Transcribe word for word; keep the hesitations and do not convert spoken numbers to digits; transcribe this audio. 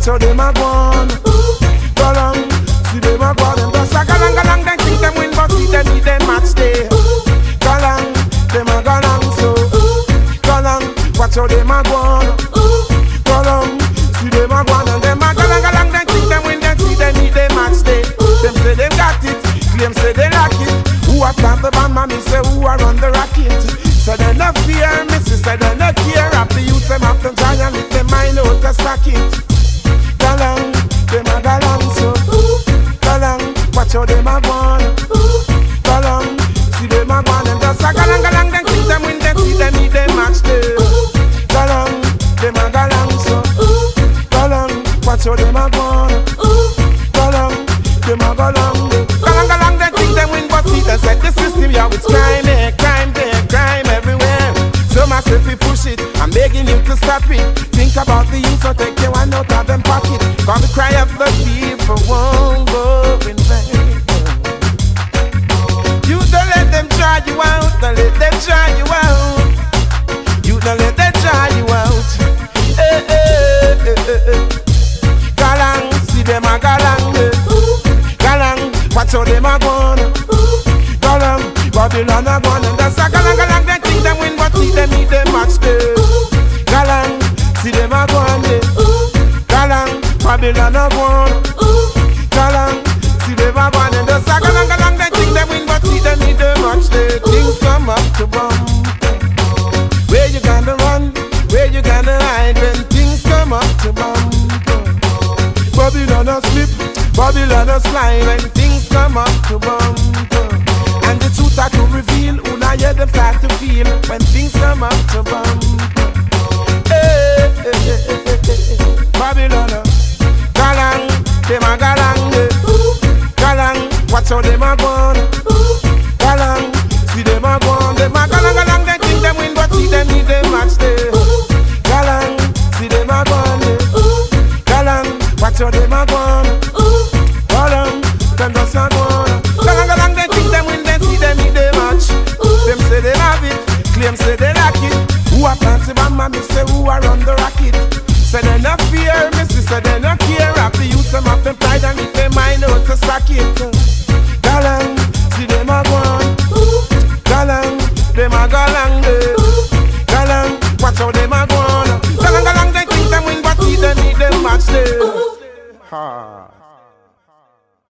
watch how them a go on. Go long, see them a go on. Them just a go long, go long. Them think them win, but see them need them match day. Go long, them a go long so. Go long, watch how them a go on. Go long, see them a go on. And them a go long, go long. Them think them win, them see them need them match day. Them say they got it, claim say they like it. Who a plant the bomb, and me say who a run the rocket. So they no fear, me say they no care. After you them have them try and lick them mind out the socket. Go long, them a go long so. Go long, watch how them a go on. Go long, see them a go on. Them just a go long, go long. Them think them win, them see them need them match day. Go long, them a go long so. Go long, watch how them a go on. Go long, them a go long. Go long, go long. Them think them win, but see them set the system. Yeah, it's crime, eh, crime, there, crime everywhere. So myself we push it, I'm begging you to stop it. Think about the youth, so take your one out of them pocket. Cause the cry of the people won't go in vain. You don't let them try you out, don't let them try you out. You don't let them try you out. Eh, eh, eh, eh, eh. Galang, see them a galang, eh. Galang, watch how them a gone. Galang, Babylon a gone. And that's a galang, galang, they think them win, but see them need them match day. Galang, see them a gone day. Galang, Babylon a gone. Galang, see them a gone. And that's a galang, galang, they think them win, but see them need them match day. Things come up to bump. Where you gonna run? Where you gonna hide when things come up to bump? Babylon a slip, Babylon a slide when things come up to bump. And the truth that to reveal, who now hear them start to feel when things come up to bump. Hey, hey, hey, hey, hey, hey. Babylon, galang, them a galang, eh. Galang, watch how them a gone. Galang, see them a gone. Them a galang, galang, they think them win, but see them need them match day. Galang, see them a gone, eh. Galang, watch how them a gone. Galang, them just a gone. Galang, galang, they think them win, they see them need them match. Them say they have it, claim say they like it. Who a plant the bomb, me say who a run the rocket. Say they no fear, me say they no care. After you some of them pride and lick them mind out to socket. Galang, see them a gone. Galang, them a galang, eh. Galang, watch how them a gone. Galang, galang, they think them win, but see them need them match day. Ha.